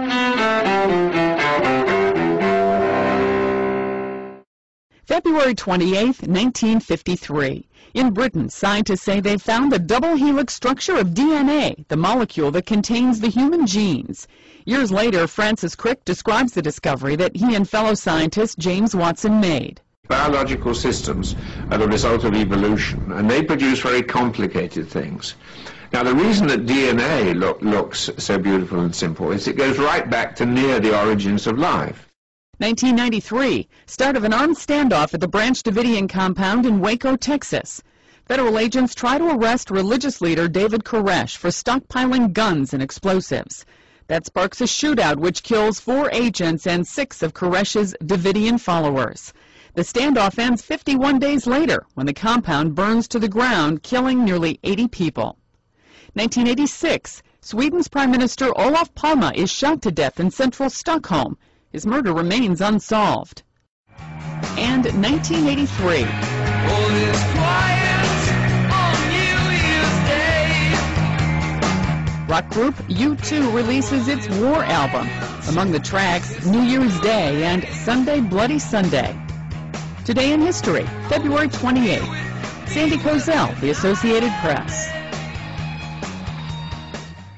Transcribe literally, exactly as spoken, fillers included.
February twenty-eighth, nineteen fifty-three. In Britain, scientists say they found the double helix structure of D N A, the molecule that contains the human genes. Years later, Francis Crick describes the discovery that he and fellow scientist James Watson made. Biological systems are the result of evolution, and they produce very complicated things. Now, the reason that D N A look, looks so beautiful and simple is it goes right back to near the origins of life. nineteen ninety-three, start of an armed standoff at the Branch Davidian compound in Waco, Texas. Federal agents try to arrest religious leader David Koresh for stockpiling guns and explosives. That sparks a shootout which kills four agents and six of Koresh's Davidian followers. The standoff ends fifty-one days later when the compound burns to the ground, killing nearly eighty people. nineteen eighty-six, Sweden's Prime Minister Olof Palme is shot to death in central Stockholm. His murder remains unsolved. And nineteen eighty-three. All is quiet on New Year's Day. Rock group U two releases its War album. Among the tracks, New Year's Day and Sunday Bloody Sunday. Today in History, February twenty-eighth. Sandy Kozel, The Associated Press.